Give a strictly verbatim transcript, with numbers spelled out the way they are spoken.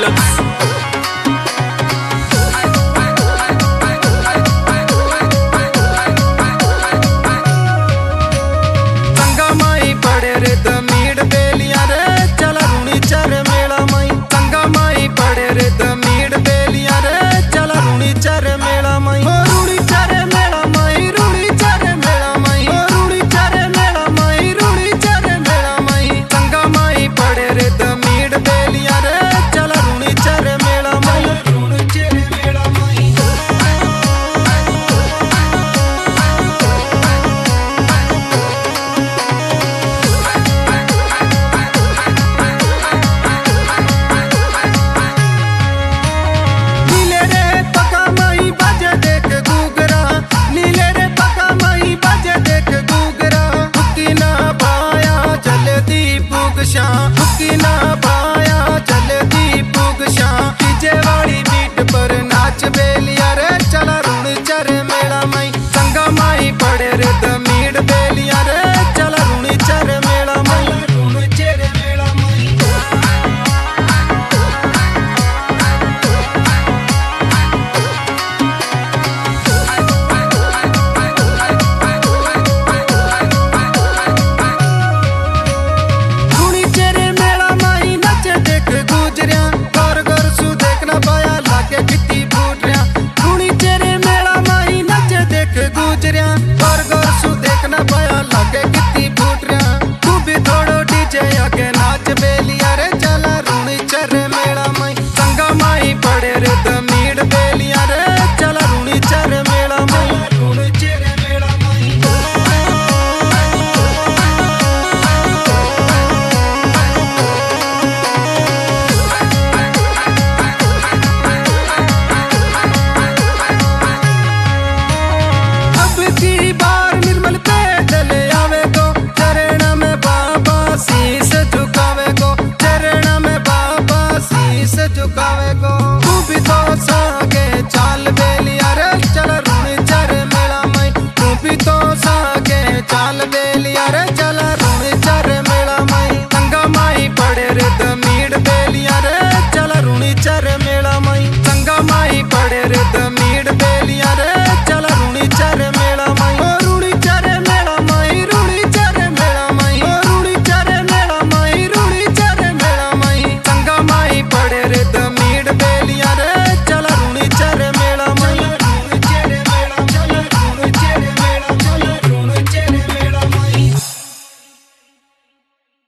Deluxe. संगा माई पड़े रे दमीड़ बेलिया रे चला रूणी चर मेला माई। संगा माई पड़े रे दमीड़ बेलिया रे चला रूणी चर मेला माई। रूणी चर मेला माई, रूणी चर मेला माई, रूणी चर मेला माई, रूणी चर मेला माई। संगा माई पड़े रे दमीड़ बेलिया रे चला रूणी चर मेला माई, रूणी चर मेला माई। नीले रे पका माई बाजे देख गुगरा, नीले रे पका माई बाजे देख गुगरा। हुक्की ना पाया जल्दी पुगशा, हुक्की ना पाया जल्दी पुगशा। डीजे वाली बीट पर नाच बेलिया रे चला रूण चर मेला माई। संगा माई पड़े रे दमीड़ बेलिया रे चला रूण चर मेला माई, रूण चर मेला माई। रूणी चेरे मेला माई नच देख गुजरिया, गौर गौर सु देखना पाया लागे किती फूटरिया। रूणी चेरे मेला माई नच देख गुजरिया, गौर गौर सु देखना पाया लागे किती फूटरिया। तू भी थोड़ो डीजे आके नाच बेलिया रे चला रूणी चर मेला माई। संगा माई पड़े रे दमीड़ बेलिया रे चला रूणी चर मेला माई, रूणी चर मेला माई। अब की बार निर्मल पैदल आवे गो, चरण में बाबा शीस झुकावे गो, चरण में बाबा शीस झुकावे गो। तू भी तो सागे चाल बेलिया रे चल रूणी चर मेला माई। तू भी तो सागे चाल बेलिया रे चल